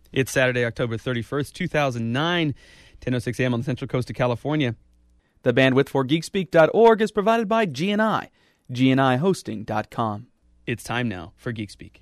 It's Saturday, October 31st, 2009, 10:06 a.m. on the Central Coast of California. The bandwidth for GeekSpeak.org is provided by GNI, GNIHosting.com. It's time now for Geek Speak.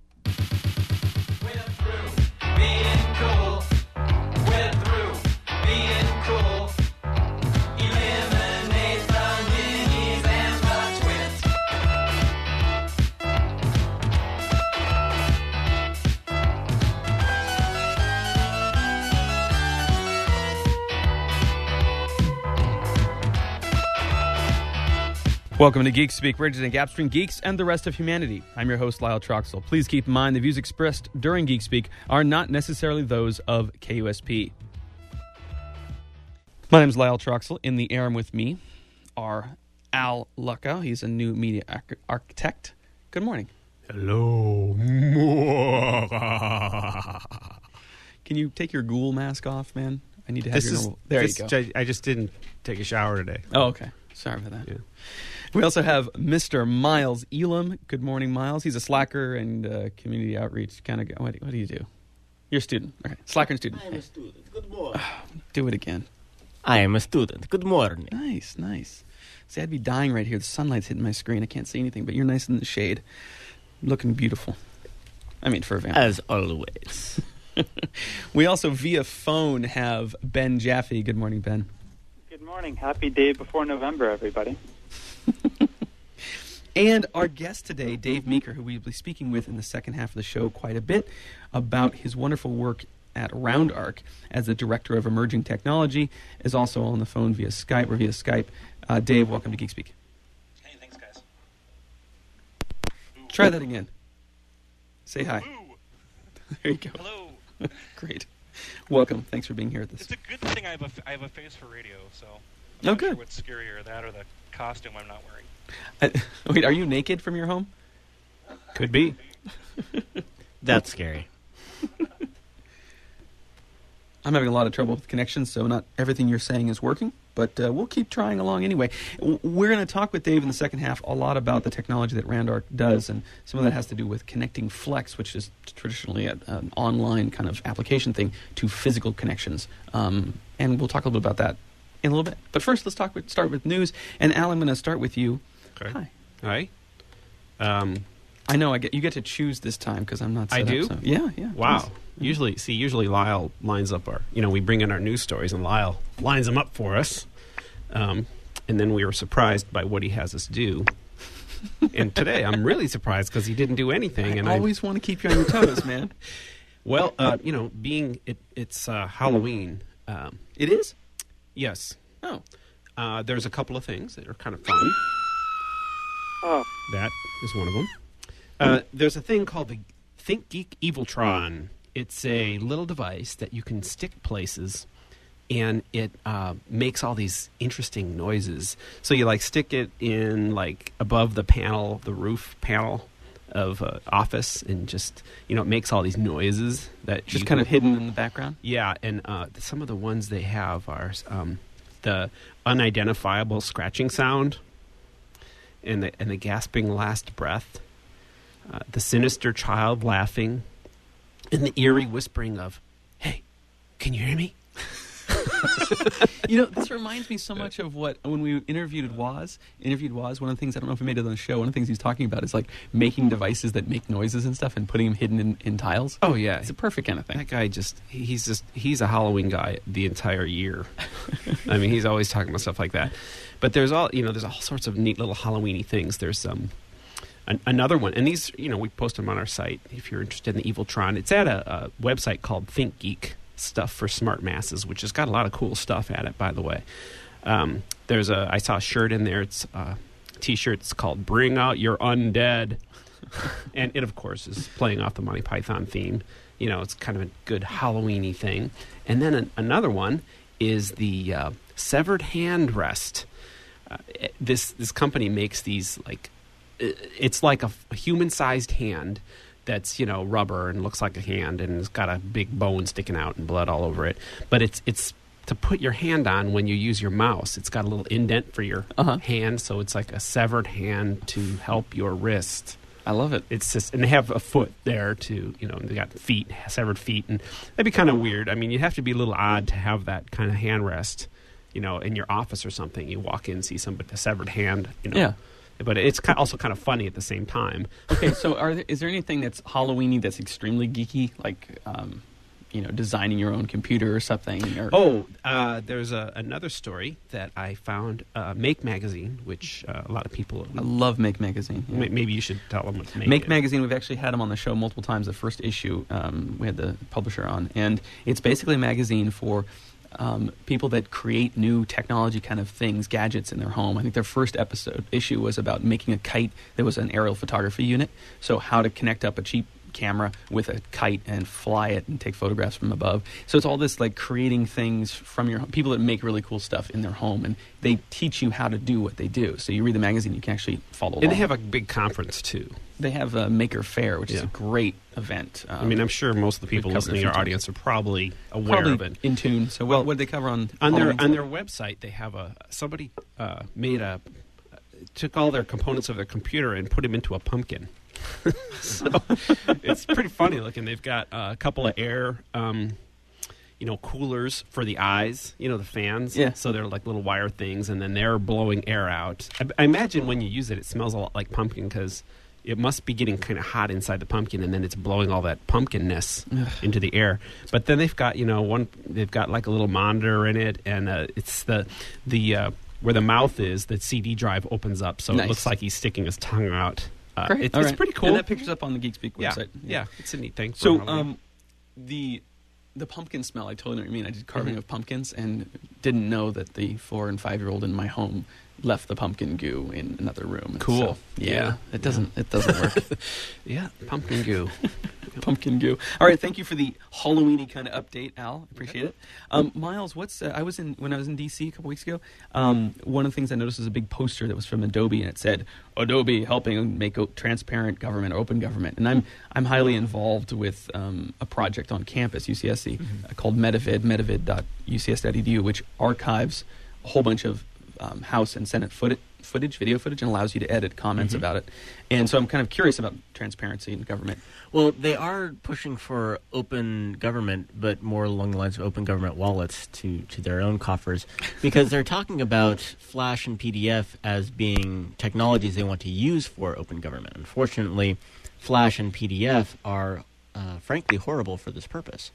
Welcome to Geek Speak, bridging the gaps between geeks and the rest of humanity. I'm your host, Lyle Troxel. Please keep in mind the views expressed during Geek Speak are not necessarily those of KUSP. My name is Lyle Troxel. In the air with me are Al Luckow. He's a new media architect. Good morning. Hello. Can you take your ghoul mask off, man? I need to have your normal... There you go. I just didn't take a shower today. Oh, okay. Sorry for that. Yeah. We also have Mr. Miles Elam. Good morning, Miles. He's a Slacker and community outreach kind of guy. What do you do? You're a student. Okay. Slacker and student. I am a student. Good morning. Do it again. I am a student. Good morning. Nice, nice. See, I'd be dying right here. The sunlight's hitting my screen. I can't see anything, but you're nice in the shade. Looking beautiful. I mean, for a vampire. As always. We also, via phone, have Ben Jaffe. Good morning, Ben. Good morning. Happy day before November, everybody. And our guest today, Dave Meeker, who we'll be speaking with in the second half of the show quite a bit about his wonderful work at RoundArc as the Director of Emerging Technology, is also on the phone via Skype. Dave, welcome to GeekSpeak. Hey, thanks, guys. Try that again. Say hi. Ooh. There you go. Hello. Great. Welcome. Thanks for being here with us. It's a good thing I have a face for radio, so Oh, I'm not good. sure what's scarier, that or the costume I'm not wearing. Wait, are you naked from your home? Could be. That's scary. I'm having a lot of trouble with connections, so not everything you're saying is working, but we'll keep trying along anyway. We're going to talk with Dave in the second half a lot about the technology that RoundArc does, and some of that has to do with connecting Flex, which is traditionally an online kind of application thing, to physical connections. And we'll talk a little bit about that in a little bit. But first, let's start with news. And Al, I'm going to start with you. Okay. Hi. Hi. I know you get to choose this time because I'm not set I do? up. So, yeah. Wow. Please. Usually Lyle lines up we bring in our news stories and Lyle lines them up for us. And then we were surprised by what he has us do. And today I'm really surprised because he didn't do anything. I always want to keep you on your toes, man. Well, it's Halloween. It is? Yes. Oh. There's a couple of things that are kind of fun. Oh, That is one of them. There's a thing called the ThinkGeek Eviltron. It's a little device that you can stick places, and it makes all these interesting noises. So you stick it in above the roof panel of office, and just it makes all these noises that Just kind of hidden in the background? Yeah, and some of the ones they have are the unidentifiable scratching sound, and the gasping last breath, the sinister child laughing, and the eerie whispering of, "Hey, can you hear me?" This reminds me so much of when we interviewed Woz, one of the things, I don't know if we made it on the show, one of the things he's talking about is making devices that make noises and stuff and putting them hidden in tiles. Oh, yeah. It's a perfect kind of thing. That guy he's a Halloween guy the entire year. I mean, he's always talking about stuff like that. But there's all sorts of neat little Halloween-y things. There's another one, and these, we post them on our site if you're interested in the Eviltron. It's at a website called ThinkGeek, Stuff for Smart Masses, which has got a lot of cool stuff at it, by the way. I saw a shirt in there. It's a T-shirt. It's called "Bring Out Your Undead," and it, of course, is playing off the Monty Python theme. It's kind of a good Halloween-y thing. And then another one is the severed hand rest. This company makes these it's like a human-sized hand that's rubber and looks like a hand and it's got a big bone sticking out and blood all over it. But it's to put your hand on when you use your mouse. It's got a little indent for your hand, so it's like a severed hand to help your wrist. I love it. It's just, and they have a foot there to, they got feet, severed feet, and that'd be kind of weird. I mean, you'd have to be a little odd to have that kind of hand rest, in your office or something. You walk in, see somebody with a severed hand, Yeah. But it's also kind of funny at the same time. Okay, so is there anything that's Halloween-y that's extremely geeky, like, designing your own computer or something? Or... There's another story that I found, Make Magazine, which a lot of people... I love Make Magazine. Yeah. Maybe you should tell them what Make Magazine, we've actually had them on the show multiple times. The first issue, we had the publisher on. And it's basically a magazine for people that create new technology kind of things, gadgets in their home. I think their first issue was about making a kite that was an aerial photography unit. So how to connect up a cheap camera with a kite and fly it and take photographs from above. So it's all this like creating things from your people that make really cool stuff in their home, and they teach you how to do what they do. So you read the magazine, you can actually follow along. And they have a big conference too. They have a Maker Faire, which is a great event. I'm sure most of the people listening to our audience are probably aware of it. In tune. So what did they cover on their website? They have somebody took all their components of their computer and put them into a pumpkin. So it's pretty funny looking. They've got a couple of air coolers for the eyes, the fans. Yeah. So they're like little wire things, and then they're blowing air out. I imagine when you use it, it smells a lot like pumpkin because it must be getting kind of hot inside the pumpkin, and then it's blowing all that pumpkinness into the air. But then they've got, they've got like a little monitor in it, and it's the where the mouth is, the CD drive opens up, so Nice. it looks like he's sticking his tongue out. Great. It's pretty cool. And that picture's up on the GeekSpeak website. Yeah, it's a neat thing. So the pumpkin smell, I totally know what you mean. I did carving of pumpkins and didn't know that the 4 and 5-year-old in my home left the pumpkin goo in another room. Cool. So, it doesn't work. Yeah, pumpkin goo. Pumpkin goo. All right, thank you for the Halloween-y kind of update, Al. Appreciate it. Miles, when I was in DC a couple weeks ago, one of the things I noticed was a big poster that was from Adobe, and it said, Adobe helping make transparent government, open government. And I'm highly involved with a project on campus, UCSC, called Metavid, metavid.ucs.edu, which archives a whole bunch of House and Senate video footage, and allows you to edit comments about it. And so I'm kind of curious about transparency in government. Well, they are pushing for open government, but more along the lines of open government wallets to their own coffers, because they're talking about Flash and PDF as being technologies they want to use for open government. Unfortunately, Flash and PDF are, frankly, horrible for this purpose.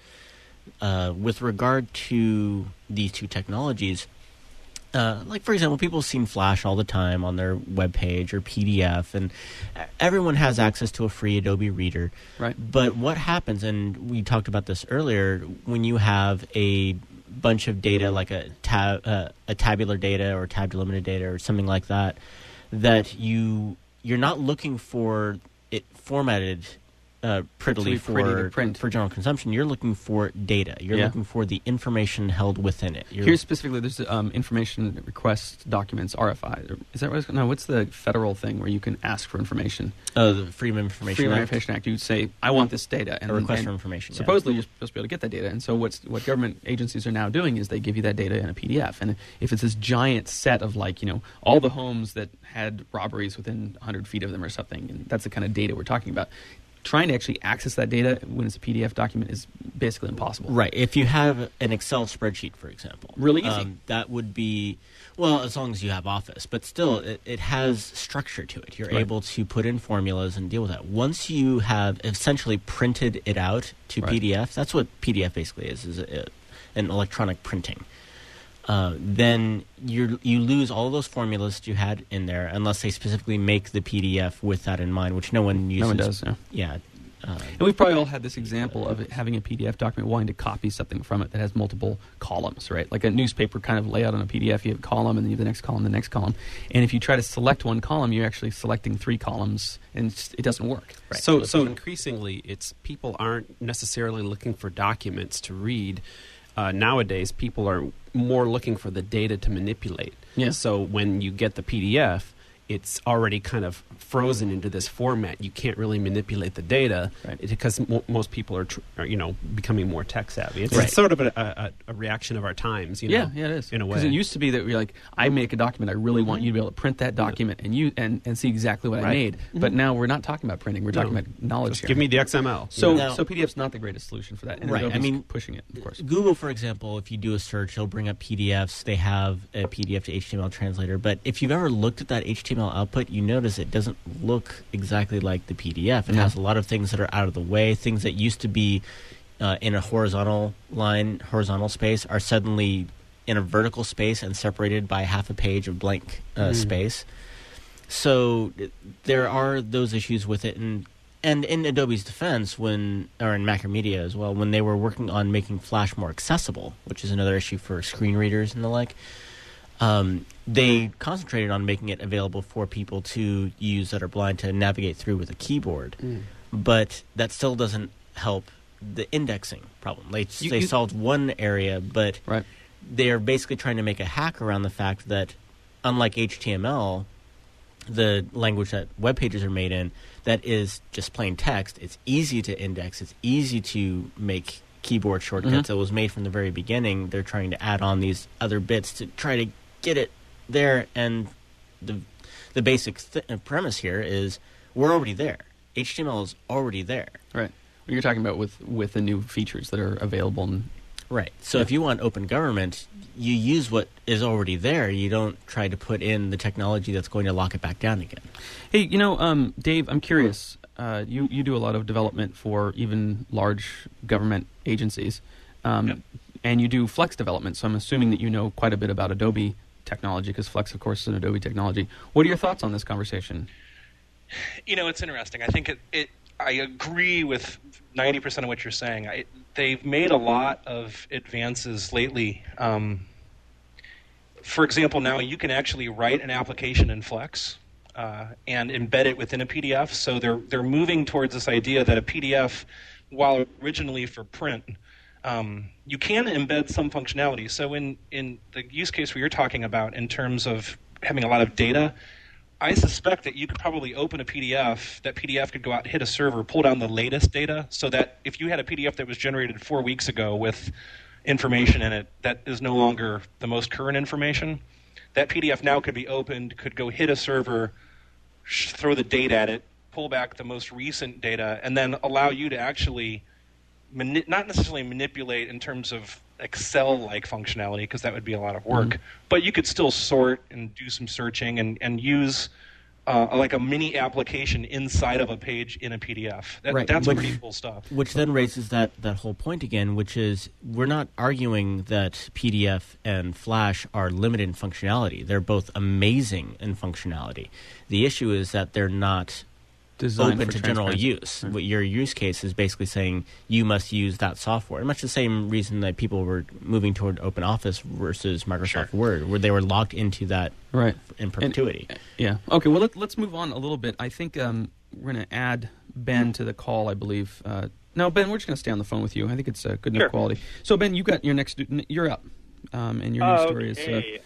With regard to these two technologies, like, for example, people have seen Flash all the time on their webpage or PDF, and everyone has access to a free Adobe Reader. Right. But what happens, and we talked about this earlier, when you have a bunch of data like a tabular data or tab delimited data or something like that, that you're not looking for it formatted prettily for general consumption. You're looking for data. You're looking for the information held within it. Here specifically, there's information request documents, RFI. Is that right? No, what's the federal thing where you can ask for information? The Freedom of Information Act. You say, I want this data. And a request for information. Supposedly, you're supposed to be able to get that data. And so what government agencies are now doing is they give you that data in a PDF. And if it's this giant set of, all the homes that had robberies within 100 feet of them or something, and that's the kind of data we're talking about, trying to actually access that data when it's a PDF document is basically impossible. Right. If you have an Excel spreadsheet, for example. Really easy. That would be, well, as long as you have Office. But still, it has structure to it. You're able to put in formulas and deal with that. Once you have essentially printed it out to PDF, that's what PDF basically is an electronic printing. Then you lose all those formulas that you had in there, unless they specifically make the PDF with that in mind, which no one uses. No one does, yeah. And we've probably all had this example of having a PDF document, wanting to copy something from it that has multiple columns, right? Like a newspaper kind of layout on a PDF, you have a column, and then you have the next column, the next column. And if you try to select one column, you're actually selecting 3 columns, and it doesn't work. Right. So increasingly, people aren't necessarily looking for documents to read. Nowadays, people are more looking for the data to manipulate. Yeah. So when you get the PDF, it's already kind of frozen into this format. You can't really manipulate the data because most people are becoming more tech savvy. It's sort of a reaction of our times. Yeah, it is. In a way, because it used to be that we're like, I make a document, I really want you to be able to print that document and see exactly what I made. But now we're not talking about printing; we're talking about knowledge. Just give me the XML. So PDF's not the greatest solution for that. And right. Adobe's pushing it, of course. Google, for example, if you do a search, it'll bring up PDFs. They have a PDF to HTML translator. But if you've ever looked at that HTML output, you notice it doesn't look exactly like the PDF. It has a lot of things that are out of the way. Things that used to be in a horizontal space are suddenly in a vertical space and separated by half a page of blank space. So there are those issues with it. And in Adobe's defense, or in Macromedia as well, when they were working on making Flash more accessible, which is another issue for screen readers and the like, they concentrated on making it available for people to use that are blind to navigate through with a keyboard. But that still doesn't help the indexing problem. They solved one area, but they're basically trying to make a hack around the fact that, unlike HTML, the language that web pages are made in, that is just plain text. It's easy to index. It's easy to make keyboard shortcuts. It was made from the very beginning. They're trying to add on these other bits to try to get it there. And the basic premise here is we're already there. HTML is already there. Right. You're talking about with the new features that are available. Right. So if you want open government, you use what is already there. You don't try to put in the technology that's going to lock it back down again. Hey, Dave, I'm curious. You do a lot of development for even large government agencies, and you do Flex development, so I'm assuming that you know quite a bit about Adobe technology, because Flex, of course, is an Adobe technology. What are your thoughts on this conversation? It's interesting. I think I agree with 90% of what you're saying. They've made a lot of advances lately. For example, now you can actually write an application in Flex and embed it within a PDF. So they're moving towards this idea that a PDF, while originally for print, you can embed some functionality. So in the use case where you're talking about in terms of having a lot of data, I suspect that you could probably open a PDF. That PDF could go out, hit a server, pull down the latest data, so that if you had a PDF that was generated 4 weeks ago with information in it that is no longer the most current information, that PDF now could be opened, could go hit a server, throw the data at it, pull back the most recent data, and then allow you to actually not necessarily manipulate in terms of Excel-like functionality, because that would be a lot of work, but you could still sort and do some searching and use like a mini application inside of a page in a PDF. That's pretty cool stuff. Which then raises that whole point again, which is we're not arguing that PDF and Flash are limited in functionality. They're both amazing in functionality. The issue is that they're not designed open to general use. What your use case is basically saying you must use that software. And much the same reason that people were moving toward Open Office versus Microsoft Word, where they were locked into that in perpetuity. Okay, well, let's move on a little bit. I think we're going to add Ben to the call, I believe. No, Ben, we're just going to stay on the phone with you. I think it's good enough quality. So, Ben, you got your you're up. And your news story is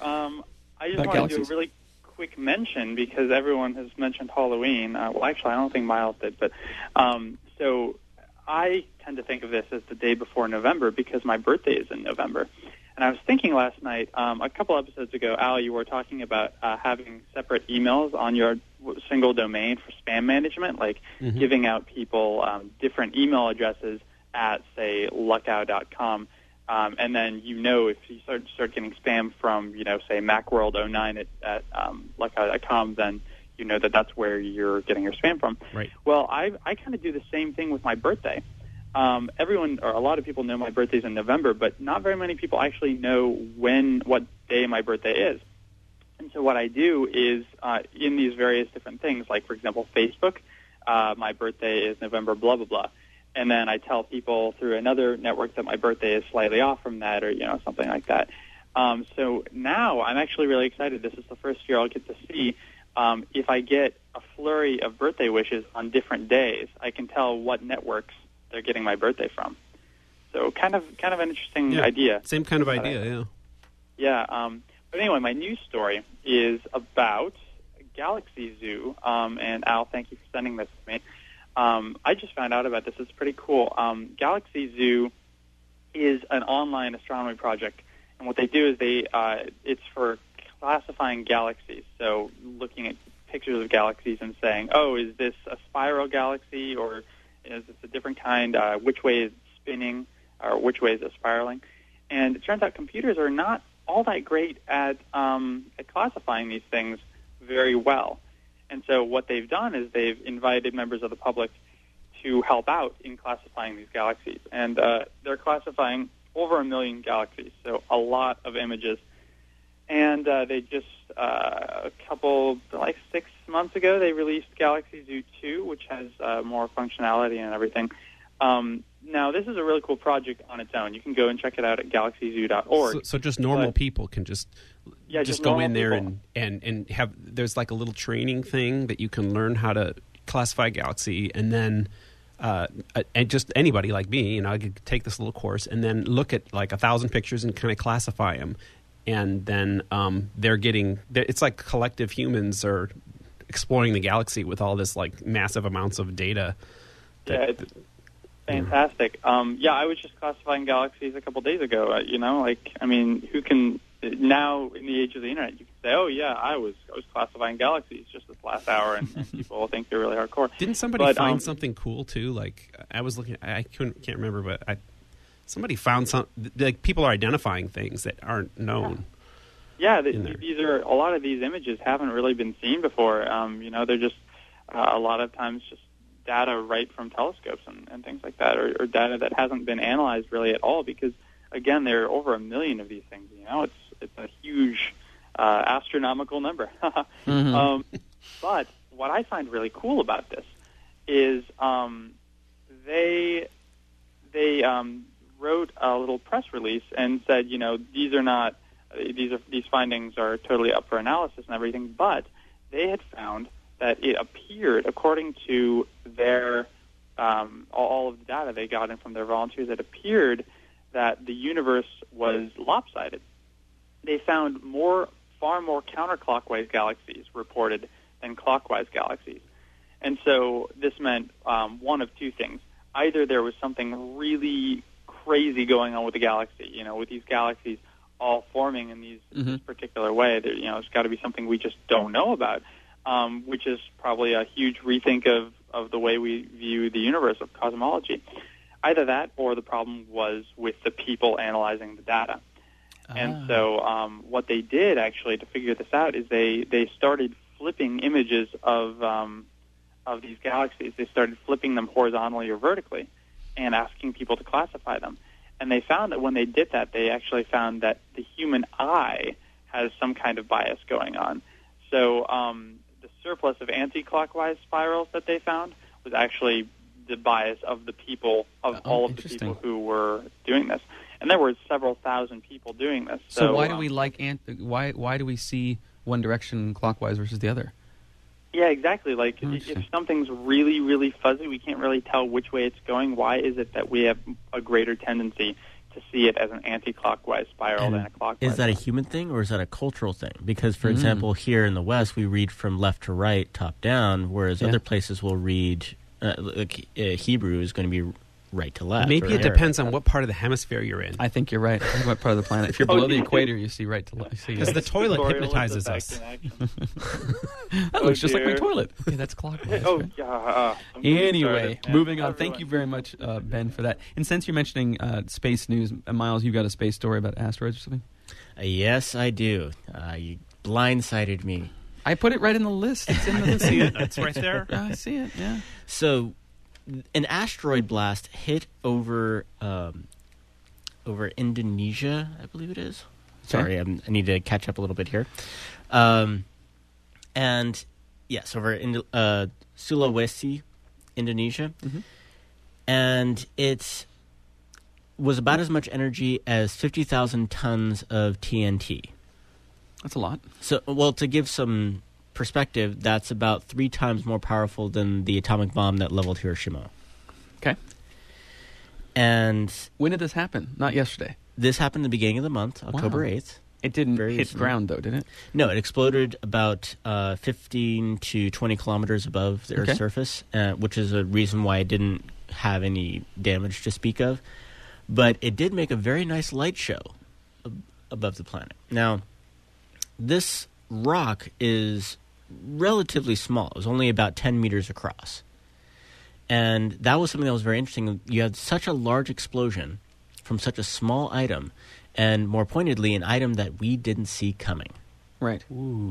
I just want to do a really quick mention, because everyone has mentioned Halloween. Well, actually, I don't think Miles did, but so I tend to think of this as the day before November, because my birthday is in November. And I was thinking last night, a couple episodes ago, Al, you were talking about having separate emails on your single domain for spam management, like giving out people different email addresses at, say, luckout.com. And then, if you start getting spam from, say, Macworld09 at luckout.com, then you know that's where you're getting your spam from. Right. Well, I kind of do the same thing with my birthday. Everyone, or a lot of people, know my birthday's in November, but not very many people actually know what day my birthday is. And so what I do is, in these various different things, like, for example, Facebook, my birthday is November blah, blah, blah. And then I tell people through another network that my birthday is slightly off from that, or something like that. So now I'm actually really excited. This is the first year I'll get to see if I get a flurry of birthday wishes on different days. I can tell what networks they're getting my birthday from. So kind of an interesting idea. Same kind of idea, Yeah. But anyway, my news story is about Galaxy Zoo, and Al, thank you for sending this to me. I just found out about this. It's pretty cool. Galaxy Zoo is an online astronomy project, and what they do is it's for classifying galaxies. So looking at pictures of galaxies and saying, oh, is this a spiral galaxy, or is this a different kind? Which way is it spinning, or which way is it spiraling? And it turns out computers are not all that great at classifying these things very well. And so what they've done is they've invited members of the public to help out in classifying these galaxies. And they're classifying over 1 million galaxies, so a lot of images. And they just, like 6 months ago, they released Galaxy Zoo 2, which has more functionality and everything. Now, this is a really cool project on its own. You can go and check it out at galaxyzoo.org. So just normal people can just go in there people. and have, there's like a little training thing that you can learn how to classify a galaxy, and then and just anybody like me, I could take this little course and then look at like 1,000 pictures and kind of classify them. And then it's like collective humans are exploring the galaxy with all this like massive amounts of data. It's fantastic. I was just classifying galaxies a couple days ago. Who can now in the age of the internet, you can say, "Oh yeah, I was classifying galaxies just this last hour," and people think you're really hardcore. Didn't somebody find something cool too? Like I was looking, I can't remember, but somebody found some. Like people are identifying things that aren't known. Yeah, these are a lot of these images haven't really been seen before. They're just a lot of times just data right from telescopes and things like that, or data that hasn't been analyzed really at all. Because again, there are over 1 million of these things. It's a huge astronomical number. But what I find really cool about this is they wrote a little press release and said, these findings are totally up for analysis and everything, but they had found that it appeared, according to their all of the data they got in from their volunteers, it appeared that the universe was lopsided. They found far more counterclockwise galaxies reported than clockwise galaxies. And so this meant one of two things. Either there was something really crazy going on with the galaxy, with these galaxies all forming in this particular way. There's got to be something we just don't know about, which is probably a huge rethink of the way we view the universe, of cosmology. Either that, or the problem was with the people analyzing the data. And so what they did actually to figure this out is they started flipping images of these galaxies. They started flipping them horizontally or vertically and asking people to classify them. And they found that when they did that, they actually found that the human eye has some kind of bias going on. So the surplus of anti-clockwise spirals that they found was actually the bias of the people, of all of the people who were doing this. And there were several thousand people doing this. So why do we why do we see one direction clockwise versus the other? Yeah, exactly. Like if something's really, really fuzzy, we can't really tell which way it's going. Why is it that we have a greater tendency to see it as an anti-clockwise spiral than a clockwise? Is that a human thing or is that a cultural thing? Because, for example, here in the West, we read from left to right, top down, whereas other places will read Hebrew is going to be right to left. Maybe it depends on what part of the hemisphere you're in. I think you're right. What part of the planet? If you're below the equator, you see right to left. Because the toilet hypnotizes us. That looks just like my toilet. Okay, that's clockwise. Anyway, moving on. Thank you very much, Ben, for that. And since you're mentioning space news, Miles, you got a space story about asteroids or something? Yes, I do. You blindsided me. I put it right in the list. It's in the list. See it? It's right there. I see it, yeah. So an asteroid blast hit over Indonesia, I believe it is. Sorry, I need to catch up a little bit here. And yes, over Sulawesi, Indonesia. And it was about as much energy as 50,000 tons of TNT. That's a lot. So, well, to give some perspective, that's about 3 times more powerful than the atomic bomb that leveled Hiroshima. Okay. And when did this happen? Not yesterday. This happened at the beginning of the month, October 8th. It didn't very hit small. ground, though, did it? No, it exploded about 15 to 20 kilometers above the Earth's Okay. surface, which is a reason why it didn't have any damage to speak of. But it did make a very nice light show above the planet. Now, this rock is relatively small. It was only about 10 meters across. And that was something that was very interesting. You had such a large explosion from such a small item, and more pointedly, an item that we didn't see coming. Right. Ooh.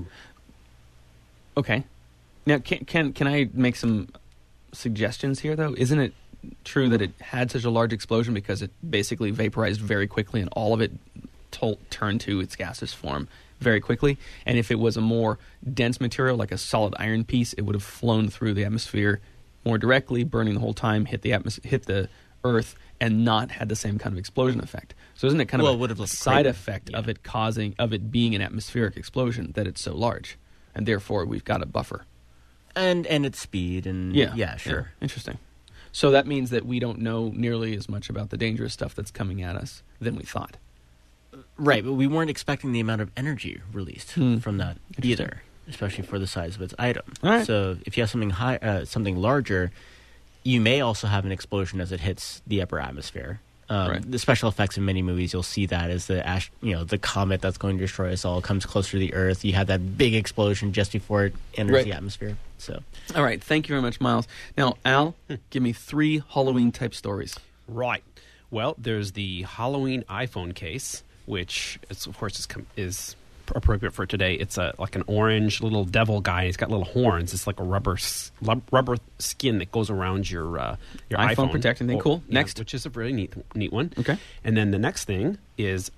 Okay. Now, can I make some suggestions here, though? Isn't it true that it had such a large explosion because it basically vaporized very quickly and all of it turned to its gaseous form very quickly? And if it was a more dense material, like a solid iron piece, it would have flown through the atmosphere more directly, burning the whole time, hit the Earth, and not had the same kind of explosion effect. So isn't it kind Well, it of would a have looked side crazy. effect of it being an atmospheric explosion that it's so large, and therefore we've got a buffer? And its speed, and yeah, sure. Yeah. Interesting. So that means that we don't know nearly as much about the dangerous stuff that's coming at us than we thought. Right, but we weren't expecting the amount of energy released from that Interesting. either, especially for the size of its item. All right. So if you have something larger, you may also have an explosion as it hits the upper atmosphere. Right. The special effects in many movies, you'll see that as the comet that's going to destroy us all comes closer to the Earth. You have that big explosion just before it enters Right. the atmosphere. So All right. Thank you very much, Miles. Now, Al, give me 3 Halloween-type stories. Right. Well, there's the Halloween iPhone case, which of course is appropriate for today. It's like an orange little devil guy. He's got little horns. It's like a rubber skin that goes around your iPhone protecting thing. Cool. Yeah, Next. which is a really neat one. Okay. And then the next thing is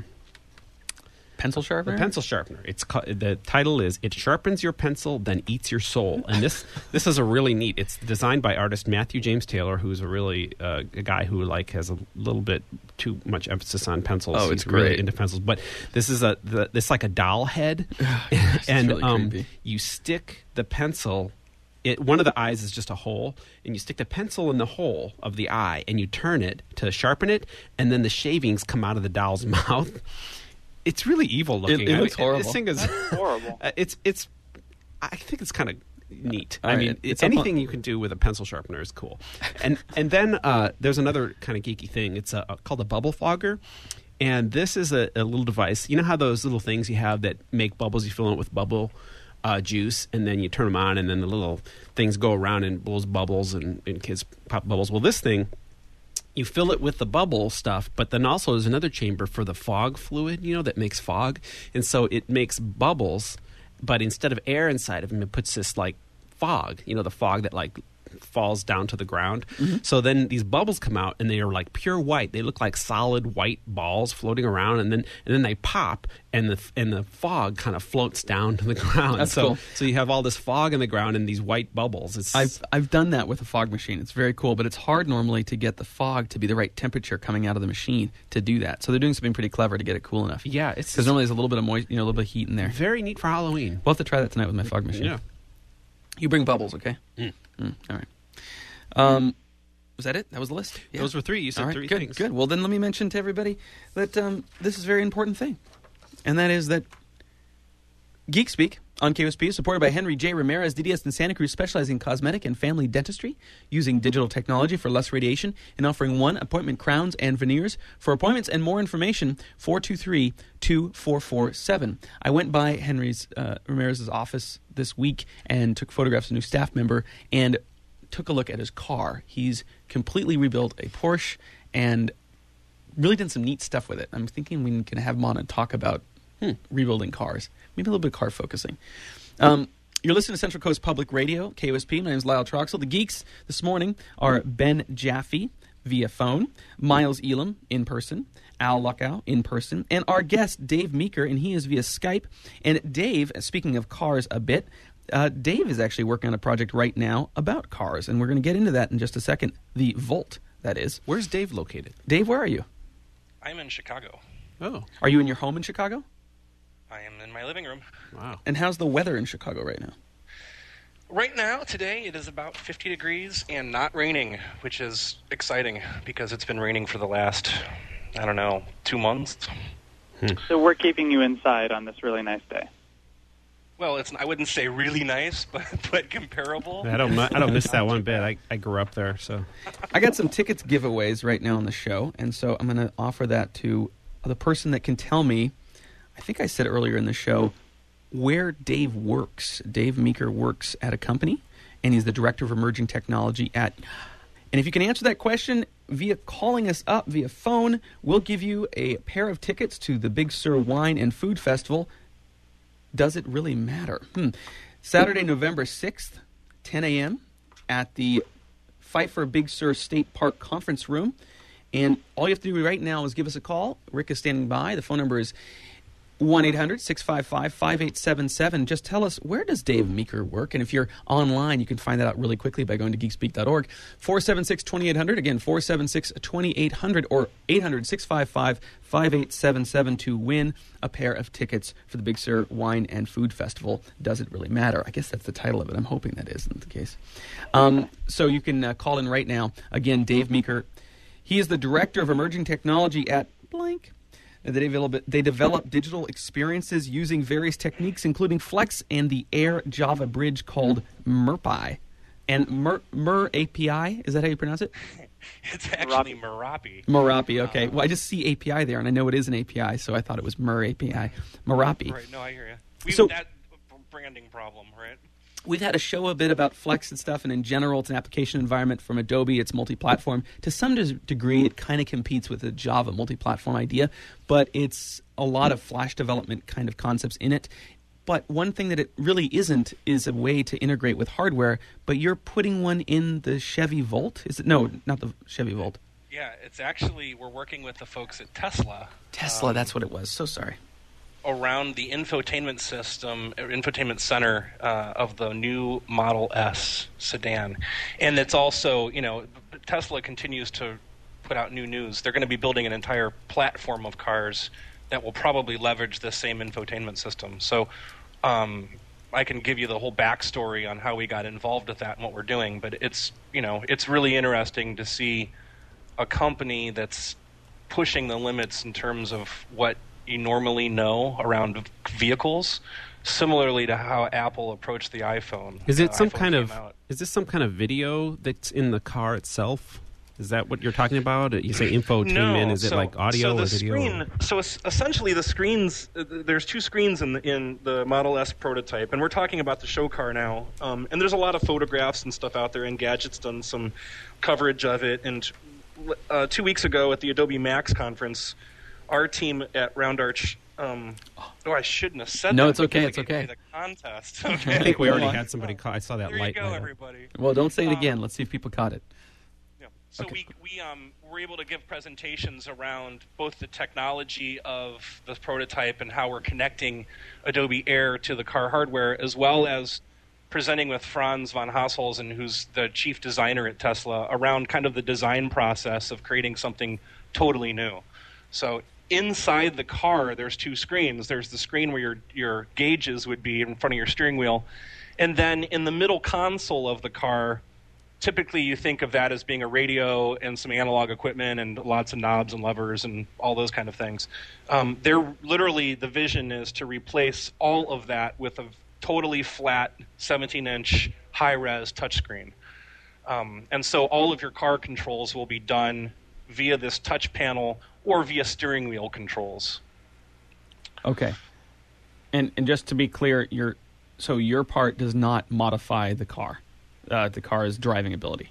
Pencil sharpener? the pencil sharpener. The title is "It Sharpens Your Pencil, Then Eats Your Soul." And this is a really neat. It's designed by artist Matthew James Taylor, who's a really a guy who has a little bit too much emphasis on pencils. Oh, it's He's really great. into pencils. But this is this like a doll head, and really creepy. you stick the pencil. One of the eyes is just a hole, and you stick the pencil in the hole of the eye, and you turn it to sharpen it, and then the shavings come out of the doll's mouth. It's really evil looking. It looks horrible. This thing is Horrible. it's. I think it's kind of neat. All I right, mean, it's up on- anything you can do with a pencil sharpener is cool. And then there's another kind of geeky thing. It's called a bubble fogger. And this is a little device. You know how those little things you have that make bubbles? You fill it with bubble juice, and then you turn them on, and then the little things go around and blows bubbles, and kids pop bubbles. Well, this thing, you fill it with the bubble stuff, but then also there's another chamber for the fog fluid, that makes fog. And so it makes bubbles, but instead of air inside of them, it puts this like fog, the fog that like falls down to the ground. Mm-hmm. So then these bubbles come out, and they are like pure white. They look like solid white balls floating around, and then they pop, and the fog kind of floats down to the ground. That's so cool. So you have all this fog in the ground and these white bubbles. It's I've done that with a fog machine. It's very cool, but it's hard normally to get the fog to be the right temperature coming out of the machine to do that. So they're doing something pretty clever to get it cool enough. yeah, it's Because normally there's a little bit of a little bit of heat in there. very neat for Halloween. We'll have to try that tonight with my fog machine. Yeah. You bring bubbles, okay? Mm. All right. Was that it? That was the list? Yeah. Those were 3. You said All right, 3 good, things. Good. Well, then let me mention to everybody that this is a very important thing. And that is that Geek Speak on KOSP is supported by Henry J. Ramirez, DDS in Santa Cruz, specializing in cosmetic and family dentistry, using digital technology for less radiation, and offering one-appointment crowns and veneers. For appointments and more information, 423-2447. I went by Henry's Ramirez's office this week and took photographs of a new staff member and took a look at his car. He's completely rebuilt a Porsche and really done some neat stuff with it. I'm thinking we can have him on and talk about rebuilding cars. Maybe a little bit of car focusing. You're listening to Central Coast Public Radio, KOSP. My name is Lyle Troxel. The geeks this morning are Ben Jaffe via phone, Miles Elam in person, Al Luckow in person, and our guest, Dave Meeker, and he is via Skype. And Dave, speaking of cars a bit, Dave is actually working on a project right now about cars, and we're going to get into that in just a second. The Volt, that is. Where's Dave located? Dave, where are you? I'm in Chicago. Oh, Are you in your home in Chicago? I am in my living room. wow. And how's the weather in Chicago right now? Right now, today, it is about 50 degrees and not raining, which is exciting because it's been raining for the last, 2 months. So we're keeping you inside on this really nice day. Well, I wouldn't say really nice, but comparable. I don't miss that one bit. I grew up there, so. I got some tickets giveaways right now on the show, and so I'm going to offer that to the person that can tell me, I think I said earlier in the show, where Dave works. Dave Meeker works at a company, and he's the Director of Emerging Technology at... And if you can answer that question via calling us up via phone, we'll give you a pair of tickets to the Big Sur Wine and Food Festival. Does it really matter? Saturday, November 6th, 10 a.m. at the Fight for Big Sur State Park Conference Room. And all you have to do right now is give us a call. Rick is standing by. The phone number is 1-800-655-5877. Just tell us, where does Dave Meeker work? And if you're online, you can find that out really quickly by going to geekspeak.org. 476-2800. Again, 476-2800 or 800-655-5877 to win a pair of tickets for the Big Sur Wine and Food Festival. Does it really matter? I guess that's the title of it. I'm hoping that isn't the case. So you can call in right now. Again, Dave Meeker. He is the Director of Emerging Technology at blank. They develop digital experiences using various techniques, including Flex and the Air Java bridge called MERPI. And Mer API, is that how you pronounce it? It's actually Merapi. Merapi, okay. Well, I just see API there, and I know it is an API, so I thought it was Mer API. Merapi. Right, no, I hear you. We've So- that branding problem, right? We've had a show a bit about Flex and stuff, and in general, it's an application environment from Adobe. It's multi-platform. To some degree, it kind of competes with the Java multi-platform idea, but it's a lot of Flash development kind of concepts in it. But one thing that it really isn't is a way to integrate with hardware, but you're putting one in the Chevy Volt? Is it? No, not the Chevy Volt. Yeah, it's actually, we're working with the folks at Tesla. Tesla, that's what it was. So sorry. Around the infotainment system, or infotainment center of the new Model S sedan. And it's also, Tesla continues to put out new news. They're going to be building an entire platform of cars that will probably leverage the same infotainment system. So I can give you the whole backstory on how we got involved with that and what we're doing. But it's really interesting to see a company that's pushing the limits in terms of what you normally know around vehicles, similarly to how Apple approached the iPhone. Is it some iPhone kind came of? out. Is this some kind of video that's in the car itself? Is that what you're talking about? You say infotainment. No, Is it like audio or video? Essentially, the screens. There's two screens in the Model S prototype, and we're talking about the show car now. And there's a lot of photographs and stuff out there. Engadget's done some coverage of it. And 2 weeks ago at the Adobe Max conference, our team at Round Arch. I shouldn't have said No, that. it's okay. because It's it gave okay. me The contest. Okay. I think we already Go on. had somebody call. I saw that There light. you go, light up. everybody. Well, don't say it again. Let's see if people caught it. Yeah. So Okay. we were able to give presentations around both the technology of the prototype and how we're connecting Adobe Air to the car hardware, as well as presenting with Franz von Hasselsen, who's the chief designer at Tesla, around kind of the design process of creating something totally new. So inside the car, there's two screens. There's the screen where your gauges would be in front of your steering wheel. And then in the middle console of the car, typically you think of that as being a radio and some analog equipment and lots of knobs and levers and all those kind of things. The vision is to replace all of that with a totally flat 17-inch high-res touchscreen. And so all of your car controls will be done via this touch panel or via steering wheel controls. Okay. And just to be clear, your part does not modify the car's driving ability.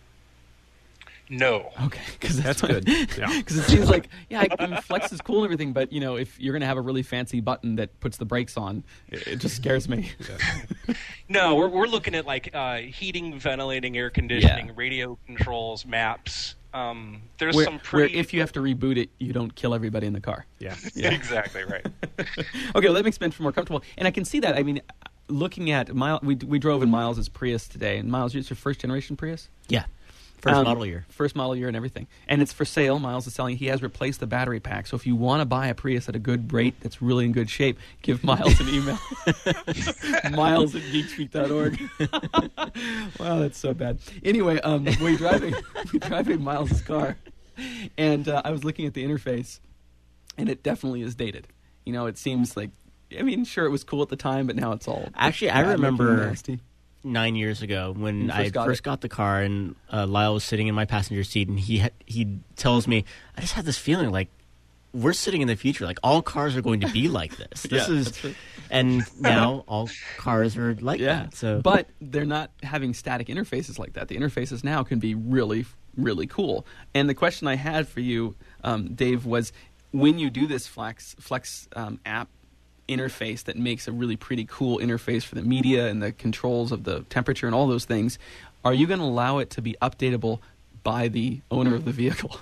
No. Okay, because That's good. Yeah. Because it seems like, Flex is cool and everything, but if you're going to have a really fancy button that puts the brakes on, it just scares me. No, we're looking at like heating, ventilating, air conditioning, Yeah. radio controls, maps. There's Where, some where pretty. if you have to reboot it, you don't kill everybody in the car. Yeah. Yeah. Exactly right. Okay, well, that makes me feel more comfortable, and I can see that. I mean, looking at we drove in Miles' Prius today, and Miles, it's your first generation Prius. Yeah. First model year. First model year and everything. And it's for sale. Miles is selling. He has replaced the battery pack. So if you want to buy a Prius at a good rate that's really in good shape, give Miles an email. Miles at geekspeak.org. Wow, that's so bad. Anyway, we're driving Miles' car. And I was looking at the interface. and it definitely is dated. It seems like, sure, it was cool at the time, but now it's all Actually, I bad-looking and remember nasty. 9 years ago when You I first got the car, and Lyle was sitting in my passenger seat, and he tells me, I just had this feeling like we're sitting in the future, like all cars are going to be like this. That's true. And now all cars are like Yeah, that. So, but they're not having static interfaces like that. The interfaces now can be really, really cool. And the question I had for you, Dave, was when you do this Flex app interface that makes a really pretty cool interface for the media and the controls of the temperature and all those things, are you going to allow it to be updatable by the owner of the vehicle?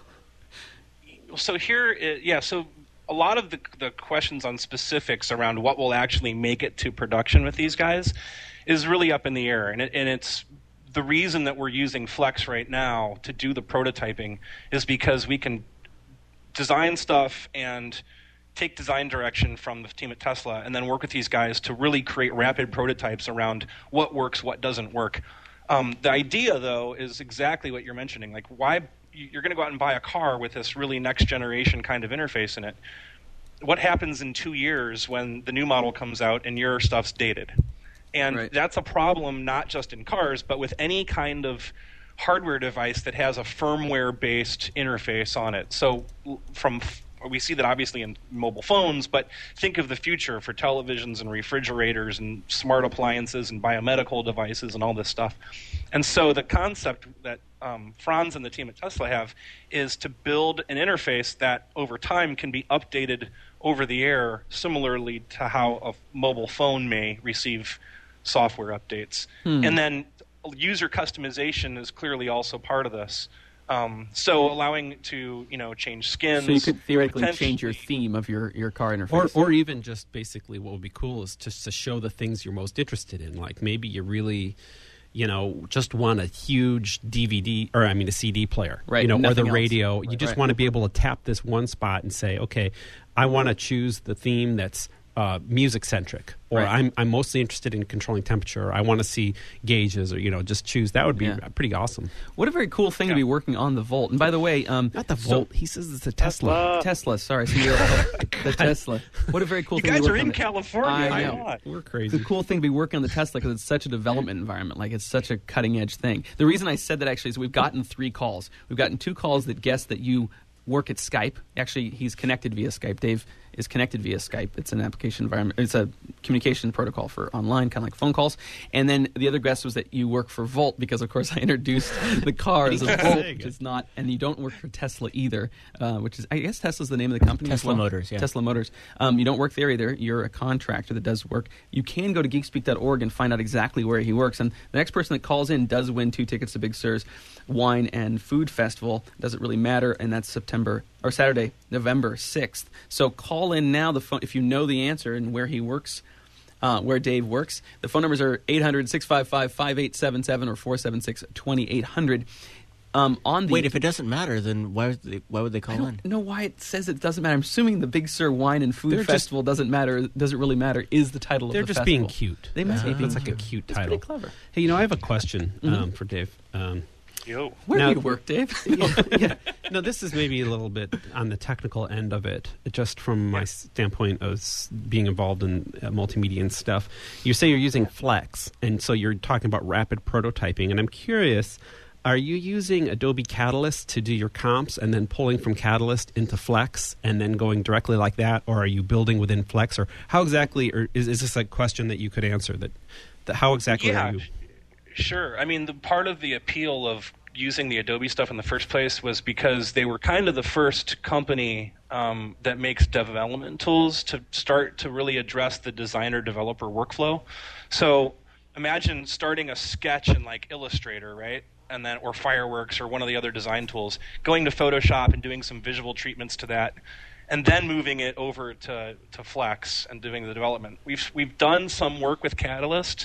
So so a lot of the questions on specifics around what will actually make it to production with these guys is really up in the air, and it's the reason that we're using Flex right now to do the prototyping is because we can design stuff and take design direction from the team at Tesla and then work with these guys to really create rapid prototypes around what works, what doesn't work. The idea, though, is exactly what you're mentioning. Like, why you're going to go out and buy a car with this really next generation kind of interface in it. What happens in 2 years when the new model comes out and your stuff's dated? And that's a problem not just in cars, but with any kind of hardware device that has a firmware-based interface on it. So we see that obviously in mobile phones, but think of the future for televisions and refrigerators and smart appliances and biomedical devices and all this stuff. And so the concept that Franz and the team at Tesla have is to build an interface that over time can be updated over the air, similarly to how a mobile phone may receive software updates. And then user customization is clearly also part of this. So allowing to change skins. So you could theoretically change your theme of your car interface, or even just basically what would be cool is just to show the things you're most interested in. Like maybe you really, just want a huge a CD player, right? Or the radio. You just want to be able to tap this one spot and say, okay, I want to choose the theme that's music centric, or I'm mostly interested in controlling temperature, or I want to see gauges, or just choose. That would be pretty awesome. What a very cool thing to be working on the Volt. And by the way, not the Volt. He says it's a Tesla. Sorry, the Tesla. What a very cool thing. You guys to are work in on California. I know. We're crazy. It's a cool thing to be working on the Tesla because it's such a development environment. Like, it's such a cutting edge thing. The reason I said that actually is we've gotten 3 calls. We've gotten 2 calls that guess that you work at Skype. Actually, he's connected via Skype. Dave is connected via Skype. It's an application environment. It's a communication protocol for online, kind of like phone calls. And then the other guess was that you work for Volt because, of course, I introduced the car as a Volt, which is not. And you don't work for Tesla either, which is, I guess Tesla's the name of the company. Tesla Motors, yeah. Tesla Motors. You don't work there either. You're a contractor that does work. You can go to geekspeak.org and find out exactly where he works. And the next person that calls in does win 2 tickets to Big Sur's Wine and Food Festival. Doesn't really matter, and that's Saturday, November 6th. So call in now. The phone, if you know the answer and where he works, where Dave works. The phone numbers are 800-655-5877 or 476-2800. Wait, if it doesn't matter, then why would they call in? I don't know why it says it doesn't matter. I'm assuming the Big Sur Wine and Food Festival doesn't really matter, is the title of the festival. They're just being cute. They must be. It's like a cute title. It's pretty clever. Hey, I have a question for Dave. Yo. Where do you work, Dave? No, this is maybe a little bit on the technical end of it, just from my standpoint of being involved in multimedia and stuff. You say you're using Flex, and so you're talking about rapid prototyping, and I'm curious, are you using Adobe Catalyst to do your comps and then pulling from Catalyst into Flex and then going directly like that, or are you building within Flex, or how exactly, or is this a question that you could answer, that how exactly are you? Sure. I mean, the part of the appeal of using the Adobe stuff in the first place was because they were kind of the first company that makes development tools to start to really address the designer-developer workflow. So imagine starting a sketch in like Illustrator, right? And then, or Fireworks or one of the other design tools, going to Photoshop and doing some visual treatments to that, and then moving it over to Flex and doing the development. We've done some work with Catalyst.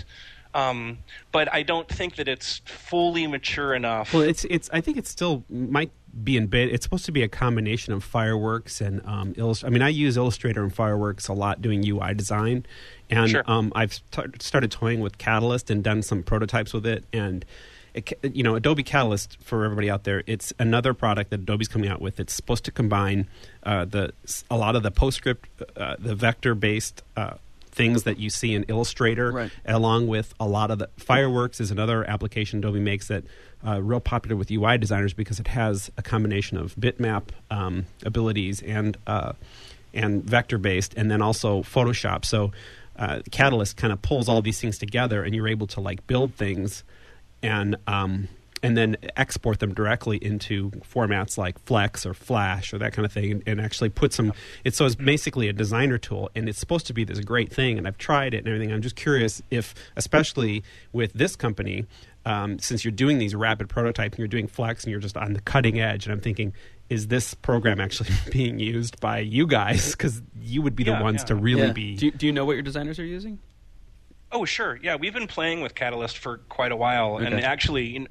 But I don't think that it's fully mature enough. Well, I think it still might be in beta. It's supposed to be a combination of Fireworks and Illustrator. I mean, I use Illustrator and Fireworks a lot doing UI design, and sure. I've started toying with Catalyst and done some prototypes with it, and Adobe Catalyst, for everybody out there, it's another product that Adobe's coming out with. It's supposed to combine a lot of the PostScript, the vector-based things that you see in Illustrator, right, along with a lot of the Fireworks is another application Adobe makes that real popular with UI designers because it has a combination of bitmap abilities and vector-based, and then also Photoshop. So Catalyst kind of pulls all these things together, and you're able to like build things and then export them directly into formats like Flex or Flash or that kind of thing, and actually put some. So it's basically a designer tool, and it's supposed to be this great thing. And I've tried it and everything. I'm just curious if, especially with this company, since you're doing these rapid prototyping, you're doing Flex, and you're just on the cutting edge. And I'm thinking, is this program actually being used by you guys? Because you would be the ones to really be. Do you know what your designers are using? Oh, sure. Yeah, we've been playing with Catalyst for quite a while, Okay. and actually,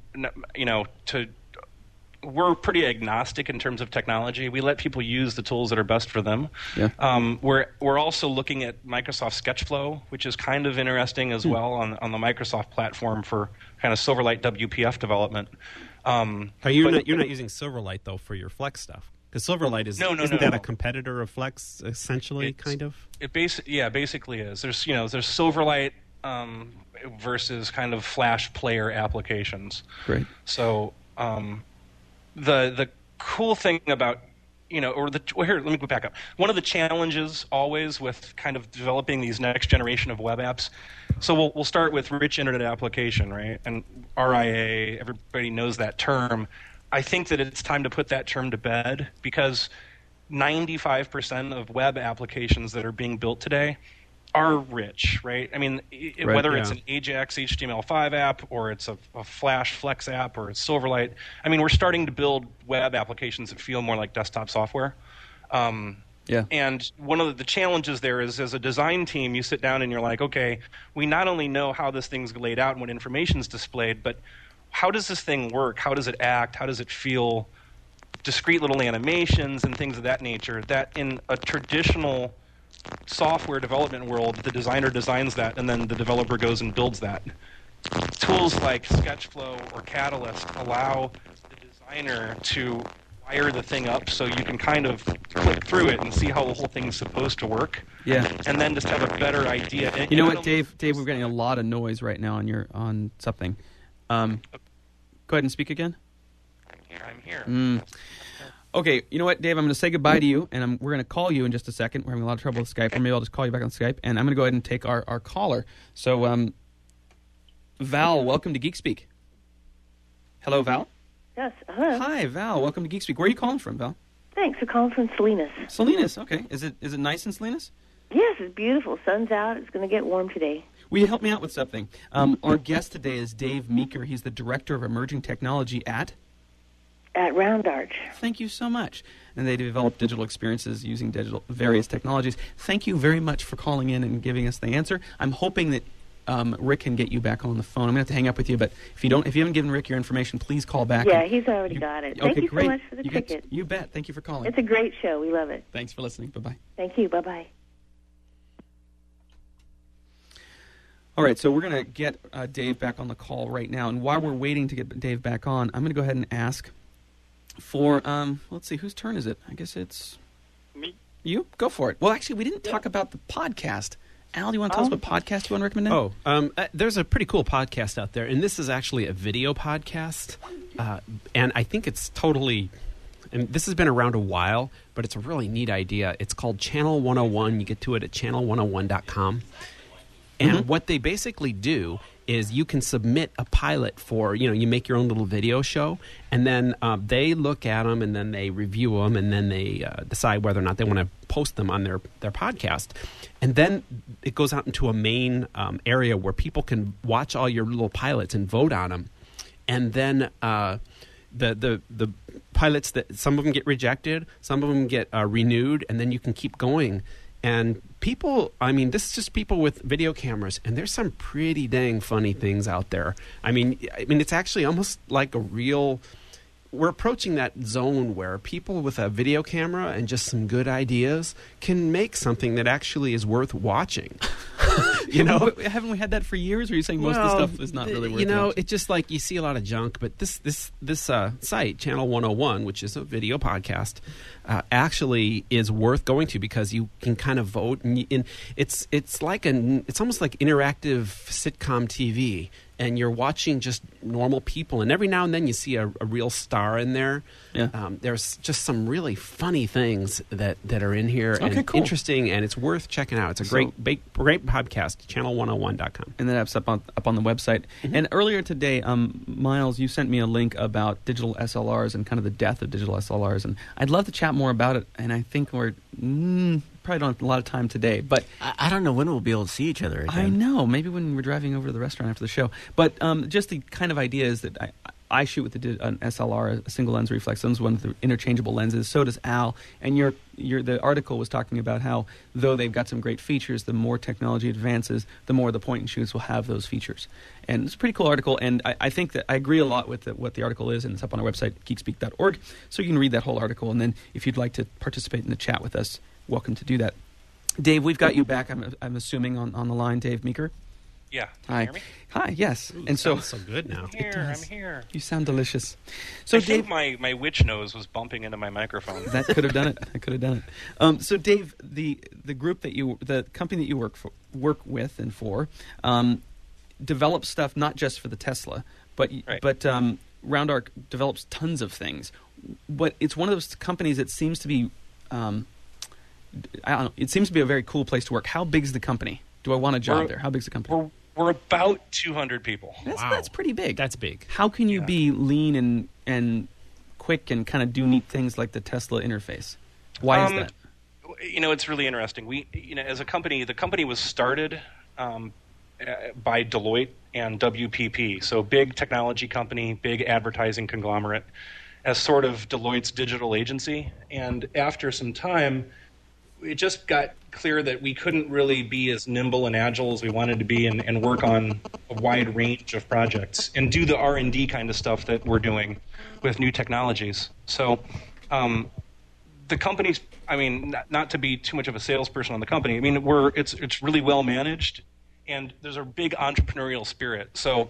we're pretty agnostic in terms of technology. We let people use the tools that are best for them. Yeah. We're also looking at Microsoft SketchFlow, which is kind of interesting as well on the Microsoft platform for kind of Silverlight WPF development. You're not using Silverlight though for your Flex stuff, because Silverlight isn't that a competitor of Flex essentially, kind of? It basically is. There's Silverlight versus kind of Flash player applications. Great. So the cool thing about let me go back up. One of the challenges always with kind of developing these next generation of web apps. So we'll start with rich internet application, right? And RIA, everybody knows that term. I think that it's time to put that term to bed because 95% of web applications that are being built today are rich, right? I mean, whether it's an Ajax HTML5 app or it's a Flash Flex app or it's Silverlight, I mean, we're starting to build web applications that feel more like desktop software. And one of the challenges there is, as a design team, you sit down and you're like, okay, we not only know how this thing's laid out and what information is displayed, but how does this thing work? How does it act? How does it feel? Discrete little animations and things of that nature that in a traditional software development world, the designer designs that and then the developer goes and builds that. Tools like SketchFlow or Catalyst allow the designer to wire the thing up so you can kind of click through it and see how the whole thing's supposed to work. Yeah. And then just have a better idea. And, you know what, Dave, we're getting a lot of noise right now on something. Go ahead and speak again. I'm here. Okay, you know what, Dave? I'm going to say goodbye to you, and we're going to call you in just a second. We're having a lot of trouble with Skype, or maybe I'll just call you back on Skype, and I'm going to go ahead and take our caller. So, Val, welcome to Geek Speak. Hello, Val? Yes, hello. Hi, Val. Welcome to Geek Speak. Where are you calling from, Val? Thanks. I'm calling from Salinas. Salinas, okay. Is it nice in Salinas? Yes, it's beautiful. Sun's out. It's going to get warm today. Will you help me out with something? Our guest today is Dave Meeker. He's the Director of Emerging Technology at Round Arch. Thank you so much. And they develop digital experiences using various technologies. Thank you very much for calling in and giving us the answer. I'm hoping that Rick can get you back on the phone. I'm going to have to hang up with you, but if you haven't given Rick your information, please call back. Yeah, he's already got it. Thank you so much for the ticket. You bet. Thank you for calling. It's a great show. We love it. Thanks for listening. Bye-bye. Thank you. Bye-bye. All right, so we're going to get Dave back on the call right now. And while we're waiting to get Dave back on, I'm going to go ahead and ask for, let's see, whose turn is it? I guess it's me. You? Go for it. Well, actually, we didn't talk about the podcast. Al, do you want to tell us what podcast you want to recommend now? There's a pretty cool podcast out there, and this is actually a video podcast. And I think it's totally, and this has been around a while, but it's a really neat idea. It's called Channel 101. You get to it at channel101.com. And what they basically do is you can submit a pilot for, you make your own little video show, and then they look at them, and then they review them, and then they decide whether or not they want to post them on their podcast. And then it goes out into a main area where people can watch all your little pilots and vote on them. And then the pilots, that some of them get rejected, some of them get renewed, and then you can keep going. And people, this is just people with video cameras, and there's some pretty dang funny things out there. I mean, it's actually almost like a real. We're approaching that zone where people with a video camera and just some good ideas can make something that actually is worth watching. But haven't we had that for years? Or are you saying most of the stuff is not really worth watching? It's just like you see a lot of junk. But this site, Channel 101, which is a video podcast, actually is worth going to because you can kind of vote. And it's almost like interactive sitcom TV. And you're watching just normal people, and every now and then you see a real star in there. Yeah. There's just some really funny things that are in here and cool. interesting, and it's worth checking out. It's a great podcast, channel101.com. And that app's up on the website. Mm-hmm. And earlier today, Miles, you sent me a link about digital SLRs and kind of the death of digital SLRs. And I'd love to chat more about it, and I think we're probably don't have a lot of time today. But I don't know when we'll be able to see each other again. I know. Maybe when we're driving over to the restaurant after the show. But just the kind of idea is that I shoot with an SLR, a single lens reflex lens, one of the interchangeable lenses. So does Al. And the article was talking about how, though they've got some great features, the more technology advances, the more the point and shoots will have those features. And it's a pretty cool article. And I think that I agree a lot with what the article is, and it's up on our website, geekspeak.org. So you can read that whole article. And then if you'd like to participate in the chat with us, welcome to do that. Dave, we've got you back, I'm assuming, on the line. Dave Meeker. Yeah. Hi. Hear me? Hi, yes. Ooh, and so sounds so good now. I'm here. You sound delicious. So I Dave, think my witch nose was bumping into my microphone. that could have done it. So Dave, the group the company that you work with and for, develops stuff not just for the Tesla, but RoundArc develops tons of things. But it's one of those companies that seems to be, it seems to be a very cool place to work. How big is the company? Do I want a job there? How big is the company? We're about 200 people. That's pretty big. That's big. How can you be lean and quick and kind of do neat things like the Tesla interface? Why is that? It's really interesting. We, as a company, the company was started by Deloitte and WPP, so big technology company, big advertising conglomerate, as sort of Deloitte's digital agency. And after some time, it just got clear that we couldn't really be as nimble and agile as we wanted to be and work on a wide range of projects and do the R&D kind of stuff that we're doing with new technologies. So the company's, not to be too much of a salesperson on the company, it's really well managed, and there's a big entrepreneurial spirit. So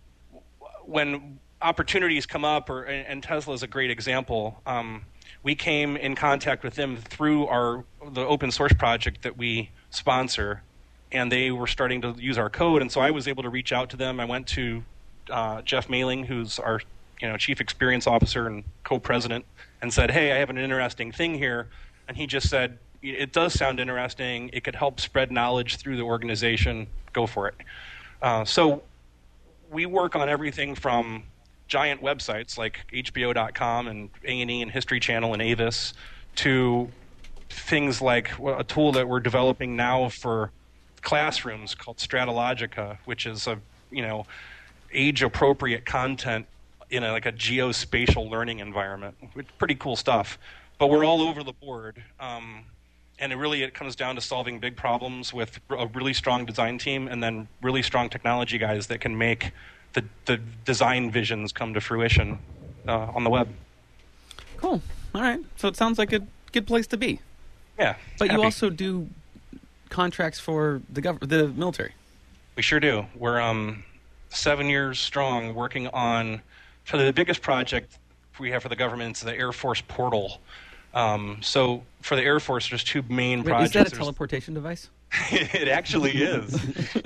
when opportunities come up, and Tesla is a great example, we came in contact with them through the open source project that we sponsor, and they were starting to use our code. And so I was able to reach out to them. I went to Jeff Mailing, who's our chief experience officer and co-president, and said, "Hey, I have an interesting thing here." And he just said, "It does sound interesting. It could help spread knowledge through the organization. Go for it." So we work on everything from giant websites like HBO.com and A&E and History Channel and Avis to things like a tool that we're developing now for classrooms called Stratologica, which is age-appropriate content in a geospatial learning environment. Pretty cool stuff. But we're all over the board. And it comes down to solving big problems with a really strong design team and then really strong technology guys that can make the design visions come to fruition on the web. Cool. All right. So it sounds like a good place to be. Yeah. But happy. you also do contracts for the military. We sure do. We're 7 years strong working on the biggest project we have for the government is the Air Force portal. So for the Air Force, there's two main projects. Is that a teleportation device? It actually is.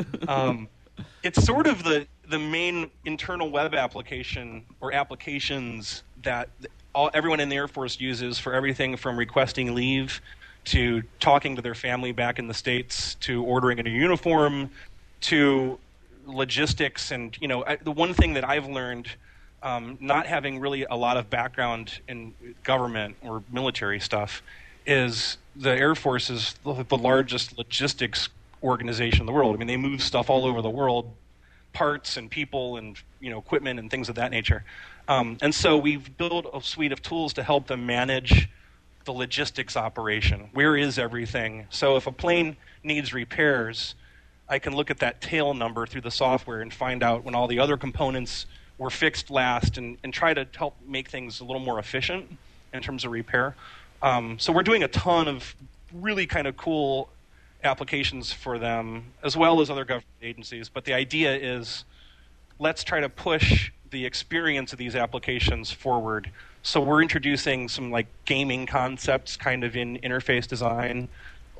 It's sort of the main internal web application or applications that everyone in the Air Force uses for everything from requesting leave to talking to their family back in the States to ordering a new uniform to logistics. And, the one thing that I've learned, not having really a lot of background in government or military stuff, is the Air Force is the largest logistics organization in the world. They move stuff all over the world, parts and people and equipment and things of that nature. And so we've built a suite of tools to help them manage the logistics operation. Where is everything? So if a plane needs repairs, I can look at that tail number through the software and find out when all the other components were fixed last and try to help make things a little more efficient in terms of repair. So we're doing a ton of really kind of cool applications for them, as well as other government agencies. But the idea is, let's try to push the experience of these applications forward. So we're introducing some like gaming concepts kind of in interface design.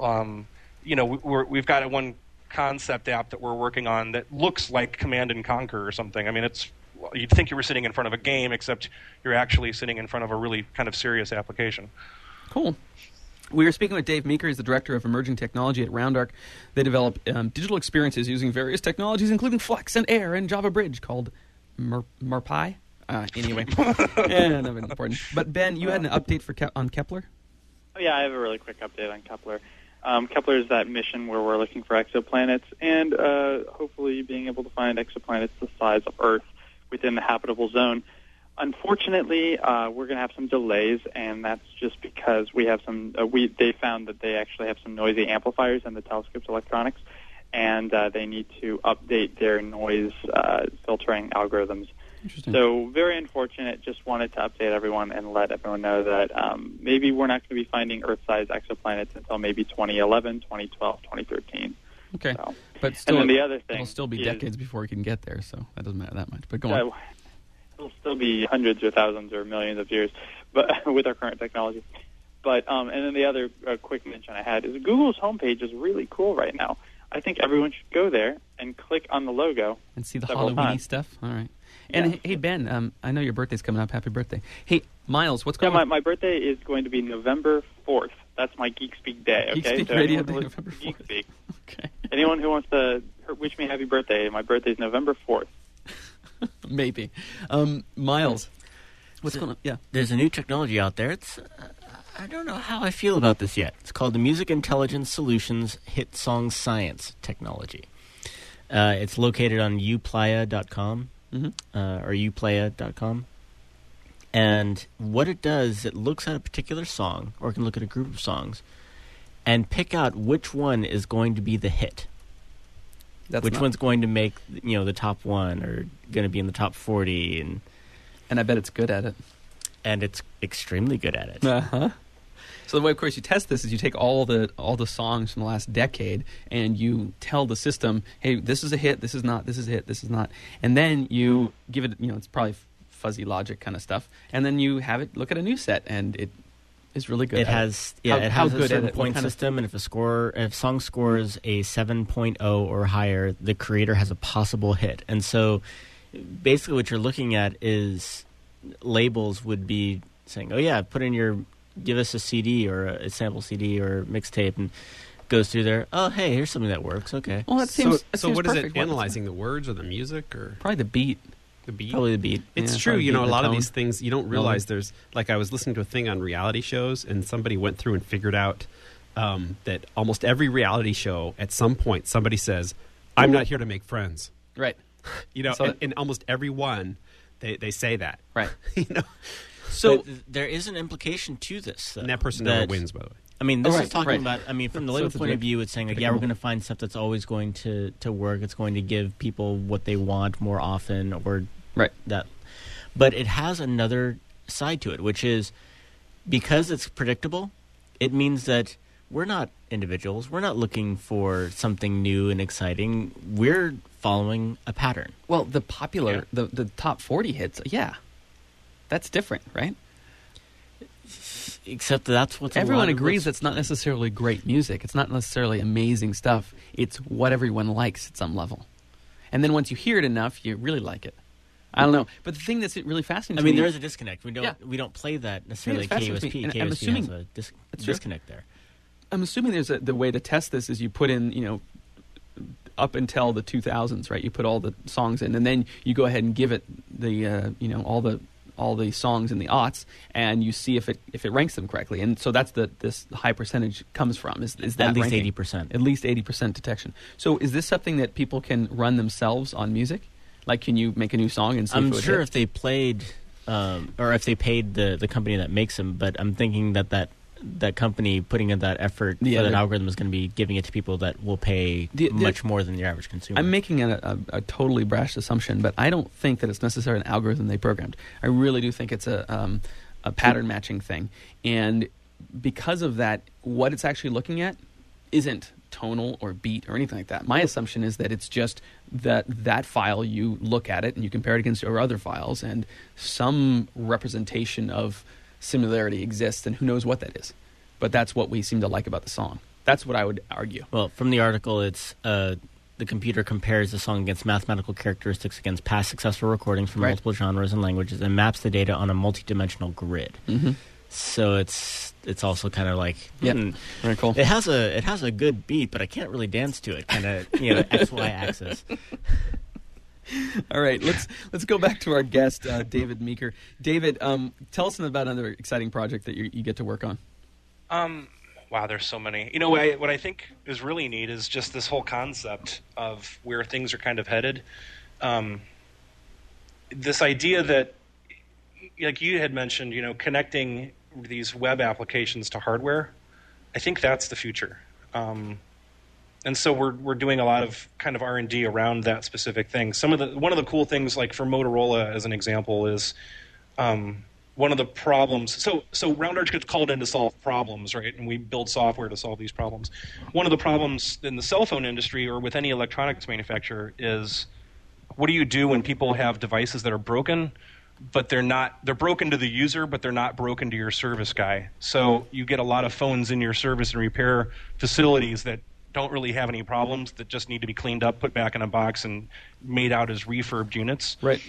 We've got one concept app that we're working on that looks like Command and Conquer or something. I mean, you'd think you were sitting in front of a game, except you're actually sitting in front of a really kind of serious application. Cool. We were speaking with Dave Meeker. He's the Director of Emerging Technology at RoundArc. They develop digital experiences using various technologies, including Flex and Air and Java Bridge, called MerPy. Anyway, not very important. But Ben, you had an update on Kepler? Oh, yeah, I have a really quick update on Kepler. Kepler is that mission where we're looking for exoplanets and hopefully being able to find exoplanets the size of Earth within the habitable zone. Unfortunately, we're going to have some delays, and that's just because we have some. They found that they actually have some noisy amplifiers in the telescope's electronics, and they need to update their noise filtering algorithms. Interesting. So very unfortunate. Just wanted to update everyone and let everyone know that maybe we're not going to be finding Earth-sized exoplanets until maybe 2011, 2012, 2013. Okay. So, But still, and then the other thing it'll still be decades before we can get there, so that doesn't matter that much. But go Yeah, on. it'll still be hundreds or thousands or millions of years, but with our current technology. But and then the other quick mention I had is Google's homepage is really cool right now. I think everyone should go there and click on the logo And see the several Halloween times. stuff? All right. And Yeah. hey, Ben, I know your birthday's coming up. Happy birthday. Hey, Miles, what's going Yeah, on? my birthday is going to be November 4th. That's my Geek Speak Day. Okay, Geek Speak so Radio anyone Day, who- November 4th. Geek Speak. Okay. Anyone who wants to wish me happy birthday, my birthday is November 4th. Maybe. Miles, what's going on? Yeah. There's a new technology out there. It's I don't know how I feel about this yet. It's called the Music Intelligence Solutions Hit Song Science Technology. It's located on uplaya.com or uplaya.com. And what it does, it looks at a particular song, or it can look at a group of songs, and pick out which one is going to be the hit. Which one's going to make the top one, or going to be in the top 40, And I bet it's good at it. and it's extremely good at it. Uh-huh. So the way, of course, you test this is you take all the songs from the last decade and you tell the system, hey, this is a hit, this is not, this is a hit, this is not. And then you give it, it's probably fuzzy logic kind of stuff. And then you have it look at a new set, and it is really good. It has a certain point What kind of- system, and if a song scores a 7.0 or higher, the creator has a possible hit. And so basically what you're looking at is labels would be saying, oh yeah, give us a CD or a sample CD or mixtape, and goes through there. Oh, hey, here's something that works. Okay. Well, that seems, So what is perfect. it analyzing? The words or the music or Probably the beat. the beat? Probably the beat. It's Yeah, true. probably A the lot of tone. these things you don't realize there's, like I was listening to a thing on reality shows, and somebody went through and figured out that almost every reality show at some point somebody says, I'm not here to make friends. Right. And in almost every one they say that. Right. So there is an implication to this. Though, And that person never wins, by the way. I mean, this Oh, right, is talking right. about. I mean, from the So label it's a point of direct- view, it's saying, like, yeah, we're going to find stuff that's always going to work. It's going to give people what they want more often, or Right. that. But it has another side to it, which is because it's predictable. It means that we're not individuals. We're not looking for something new and exciting. We're following a pattern. Well, the popular, the top 40 hits, yeah. That's different, right? Except that's what's Everyone agrees that's not necessarily great music. It's not necessarily amazing stuff. It's what everyone likes at some level. And then once you hear it enough, you really like it. I don't know. But the thing that's really fascinating I mean, to me... there is a disconnect. We don't play that necessarily at fascinating to KUSP. me, and KUSP I'm assuming- has a That's true. disconnect there. I'm assuming there's the way to test this is you put in, up until the 2000s, right? You put all the songs in, and then you go ahead and give it the, all the songs in the aughts, and you see if it ranks them correctly. And so that's this high percentage comes from is that At least ranking. 80%. At least 80% detection. So is this something that people can run themselves on music? Like, can you make a new song and see if it I'm would sure hit? if they played, or if they paid the company that makes them, but I'm thinking that company putting in that effort Yeah, for that they're- algorithm is going to be giving it to people that will pay much more than the average consumer. I'm making a totally brash assumption, but I don't think that it's necessarily an algorithm they programmed. I really do think it's a pattern matching thing. And because of that, what it's actually looking at isn't tonal or beat or anything like that. My assumption is that it's just that file, you look at it and you compare it against your other files, and some representation of similarity exists, and who knows what that is. But that's what we seem to like about the song. That's what I would argue. Well, from the article, it's the computer compares the song against mathematical characteristics against past successful recordings from multiple genres and languages, and maps the data on a multi-dimensional grid. Mm-hmm. So it's also kind of like very cool. It has a good beat, but I can't really dance to it. Kind of XY axis. All right, let's go back to our guest, David Meeker. David, tell us about another exciting project that you get to work on. Wow, there's so many. What I think is really neat is just this whole concept of where things are kind of headed. This idea that, like you had mentioned, connecting these web applications to hardware, I think that's the future. And so we're doing a lot of kind of R&D around that specific thing. One of the cool things, like for Motorola as an example, is one of the problems. So RoundArch gets called in to solve problems, right? And we build software to solve these problems. One of the problems in the cell phone industry or with any electronics manufacturer is, what do you do when people have devices that are broken, but they're broken to the user, but they're not broken to your service guy? So you get a lot of phones in your service and repair facilities that don't really have any problems, that just need to be cleaned up, put back in a box, and made out as refurbed units. Right.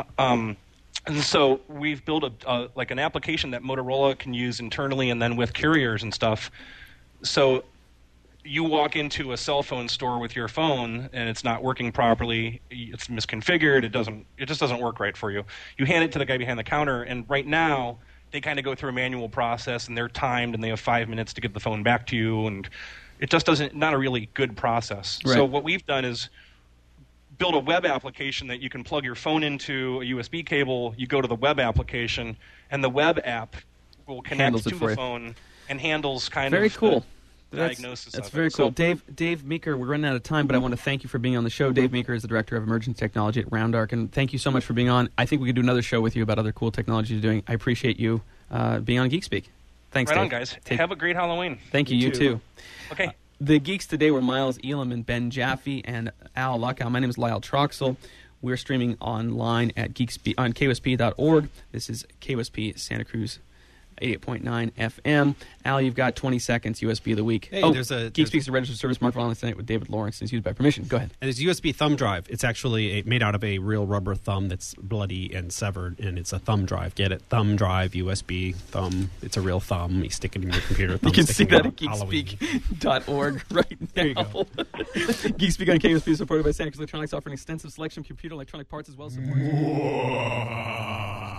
And so we've built an application that Motorola can use internally and then with carriers and stuff. So you walk into a cell phone store with your phone and it's not working properly, it's misconfigured, it just doesn't work right for you. You hand it to the guy behind the counter, and right now they kind of go through a manual process, and they're timed, and they have 5 minutes to get the phone back to you, and it just not a really good process. Right. So what we've done is build a web application that you can plug your phone into a USB cable, you go to the web application, and the web app will connect to the phone and handles very cool. Diagnosis. That's very cool. So, Dave Meeker, we're running out of time, but I want to thank you for being on the show. Dave Meeker is the Director of Emerging Technology at RoundArch, and thank you so much for being on. I think we could do another show with you about other cool technology you're doing. I appreciate you being on GeekSpeak. Thanks, Right Dave. on, guys. Have a great Halloween. Thank you. You too. Okay. The geeks today were Miles Elam and Ben Jaffe and Al Luckow. My name is Lyle Troxel. We're streaming online at on KOSP.org. This is KOSP Santa Cruz 88.9 FM. Al, you've got 20 seconds, USB of the week. Hey, GeekSpeak is a registered service marked for online tonight with David Lawrence and is used by permission. Go ahead. And it's a USB thumb drive. It's actually made out of a real rubber thumb that's bloody and severed, and it's a thumb drive. Get it? Thumb drive, USB, thumb. It's a real thumb. You stick it in your computer. You can see that at geekspeak.org right now. There you go. GeekSpeak on KOSP is supported by Santa Cruz Electronics, offering extensive selection of computer and electronic parts as well as support.